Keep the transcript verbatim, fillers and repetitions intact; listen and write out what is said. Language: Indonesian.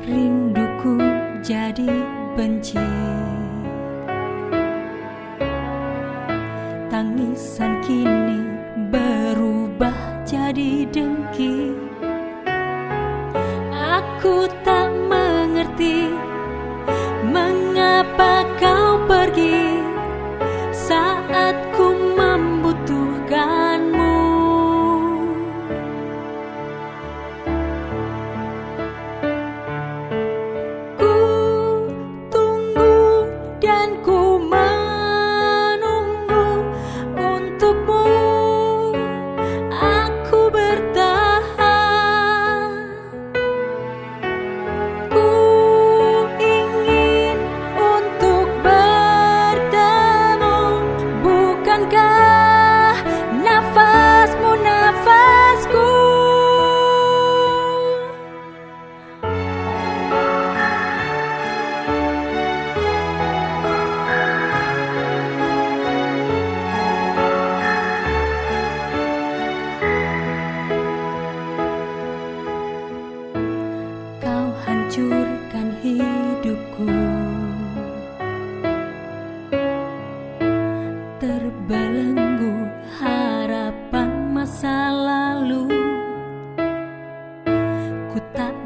rinduku jadi benci, tangisan kini berubah jadi dengki. Aku tak mengerti mengapa kau pergi saat ku membutuhkanmu. Ku tunggu dan ku menunggu untukmu. Aku bertahan. Ku ingin untuk bertemu. Bukankah nafasmu nafasku? Kau hancurkan hidupku, terbelenggu harapan masa lalu. Ku tak